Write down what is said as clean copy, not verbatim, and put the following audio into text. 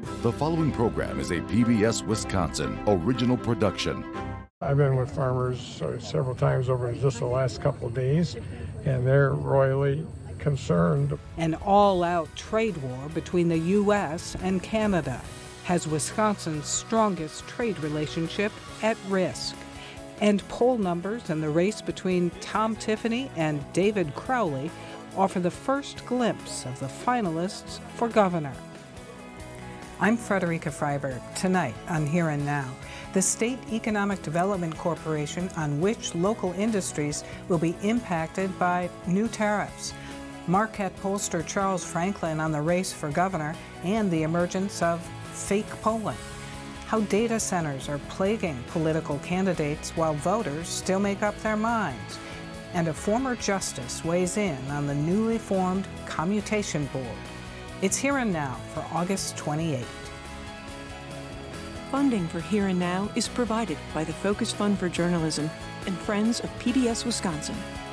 The following program is a PBS Wisconsin original production. I've been with farmers several times over just the last couple of days, and they're royally concerned. An all-out trade war between the U.S. and Canada has Wisconsin's strongest trade relationship at risk. And poll numbers in the race between Tom Tiffany and David Crowley offer the first glimpse of the finalists for governor. I'm Frederica Freiberg. Tonight on Here and Now, the State Economic Development Corporation on which local industries will be impacted by new tariffs. Marquette pollster Charles Franklin on the race for governor and the emergence of fake polling. How data centers are plaguing political candidates while voters still make up their minds. And a former justice weighs in on the newly formed Commutation Board. It's Here and Now for August 28th. Funding for Here and Now is provided by the Focus Fund for Journalism and Friends of PBS Wisconsin.